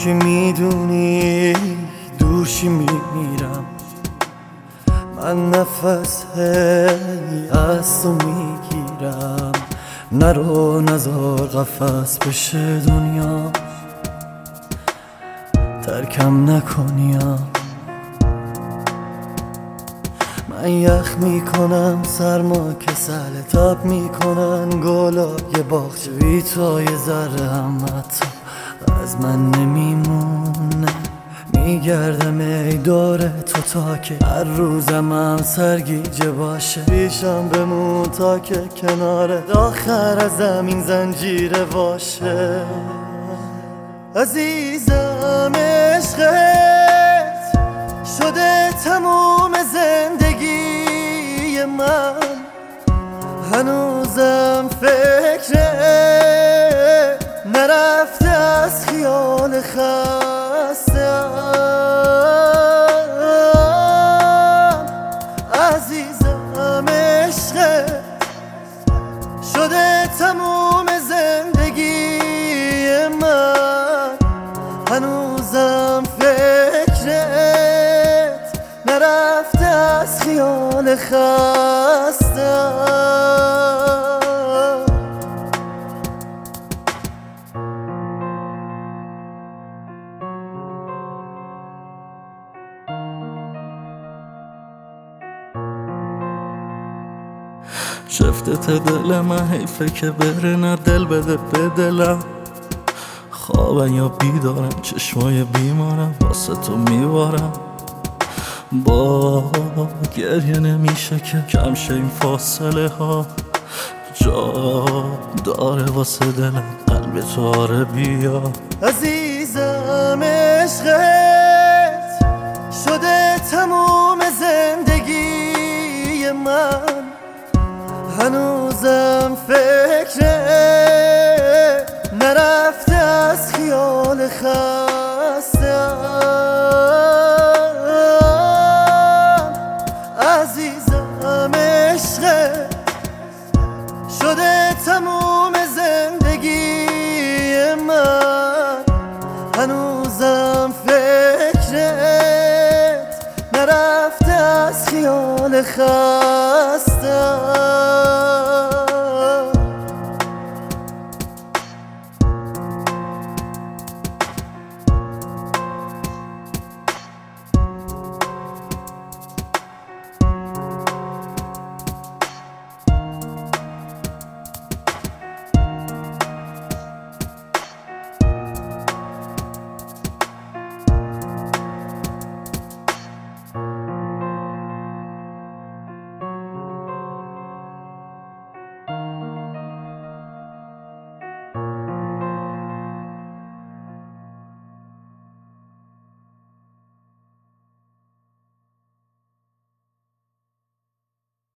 که میدونی دوشی میمیرم، من نفس از تو میگیرم. نرو نزار قفس بشه دنیا، ترکم نکنیا. من یخ میکنم سرما که سهل تاب میکنن گلای باغچه، بی تو یه ذره هم حتی از من نمیمونه. میگردم ای دور تو تا که هر روزم هم سرگیجه باشه، پیشم بمون تا که کنار آخر از زمین زنجیره باشه. عزیزم عشقت شده تموم زندگی من، هنوزم فکر نرفته از خیال خستم. عزیزم عشقت شده تموم زندگی من، هنوزم فکرت نرفته از خیال خستم. شفتت دل من حیفه که بره، نه دل بده به دلم. خوابن یا بیدارم چشمای بیمارم واسه تو میبارم. با گریه نمیشه که کم شه این فاصله ها، جا داره واسه دلم قلب تو آره بیا. عزیزم عشقت شده تموم زندگی من، هنوزم فکرت